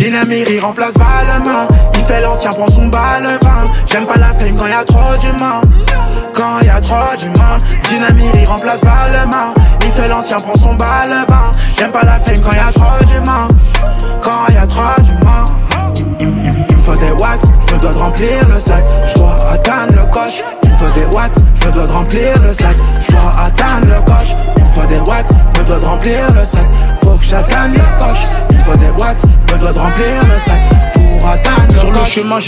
Dynamiri remplace Balmain. Il fait l'ancien, prend son balvin. J'aime pas la fame quand y'a trop d'humains. Quand y'a trop d'humains. Dynamiri remplace Balmain. Il fait l'ancien, prend son balvin. J'aime pas la fame quand y'a trop d'humains. Quand y'a trop d'humains. Il me faut des wax, je me dois de remplir le sac. Je dois atteindre le coche. Il me faut des wax, je me dois de remplir le sac. Je dois atteindre le coche. Il me faut des wax, je me dois de remplir le sac. Faut que j'atteigne le coche. Il me faut des wax, je me dois de remplir le sac. Pour atteindre le coche. Sur le chemin,